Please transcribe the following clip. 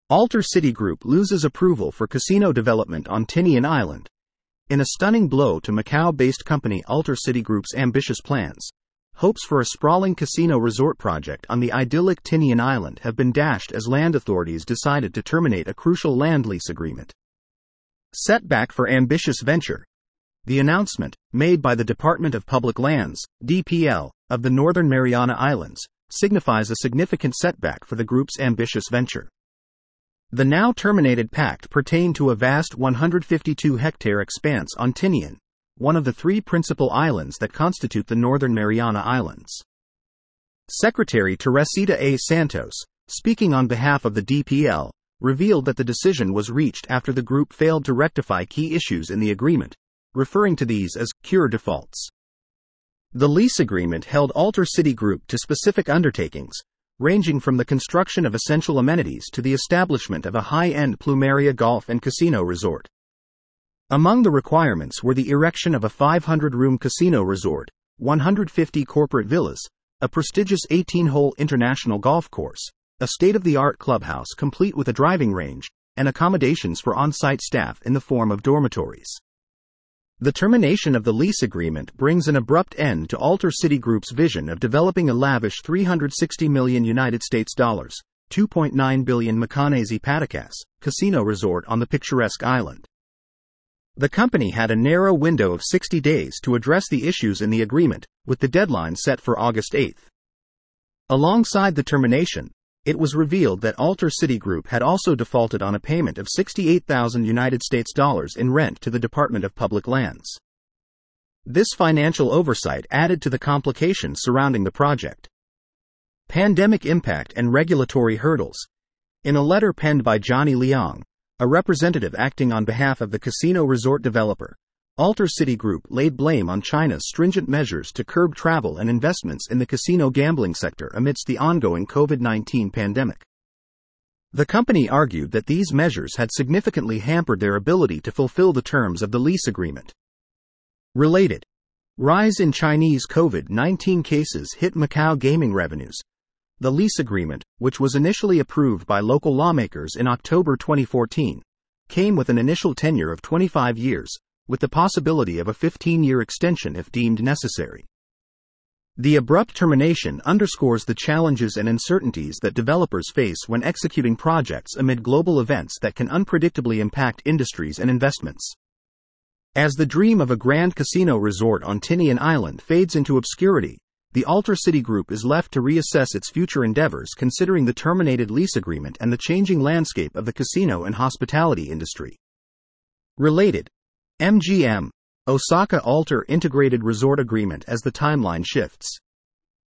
Alter City Group loses approval for casino development on Tinian Island. In a stunning blow to Macau-based company Alter City Group's ambitious plans, hopes for a sprawling casino resort project on the idyllic Tinian Island have been dashed as land authorities decided to terminate a crucial land lease agreement. Setback for ambitious venture. The announcement, made by the Department of Public Lands, DPL, of the Northern Mariana Islands, signifies a significant setback for the group's ambitious venture. The now terminated pact pertained to a vast 152-hectare expanse on Tinian, one of the three principal islands that constitute the Northern Mariana Islands. Secretary Teresita A. Santos, speaking on behalf of the DPL, revealed that the decision was reached after the group failed to rectify key issues in the agreement, referring to these as cure defaults. The lease agreement held Alter City Group to specific undertakings, ranging from the construction of essential amenities to the establishment of a high-end Plumeria golf and casino resort. Among the requirements were the erection of a 500-room casino resort, 150 corporate villas, a prestigious 18-hole international golf course, a state-of-the-art clubhouse complete with a driving range, and accommodations for on-site staff in the form of dormitories. The termination of the lease agreement brings an abrupt end to Alter City Group's vision of developing a lavish $360 million ($2.9 billion Macanese Patacas) casino resort on the picturesque island. The company had a narrow window of 60 days to address the issues in the agreement, with the deadline set for August 8. Alongside the termination, it was revealed that Alter City Group had also defaulted on a payment of $68,000 in rent to the Department of Public Lands. This financial oversight added to the complications surrounding the project. Pandemic impact and regulatory hurdles. In a letter penned by Johnny Leong, a representative acting on behalf of the casino resort developer, Alter City Group laid blame on China's stringent measures to curb travel and investments in the casino gambling sector amidst the ongoing COVID-19 pandemic. The company argued that these measures had significantly hampered their ability to fulfill the terms of the lease agreement. Related. Rise in Chinese COVID-19 cases hit Macau gaming revenues. The lease agreement, which was initially approved by local lawmakers in October 2014, came with an initial tenure of 25 years, with the possibility of a 15-year extension if deemed necessary. The abrupt termination underscores the challenges and uncertainties that developers face when executing projects amid global events that can unpredictably impact industries and investments. As the dream of a grand casino resort on Tinian Island fades into obscurity, the Alter City Group is left to reassess its future endeavors considering the terminated lease agreement and the changing landscape of the casino and hospitality industry. Related. MGM, Osaka Alter Integrated Resort Agreement as the timeline shifts.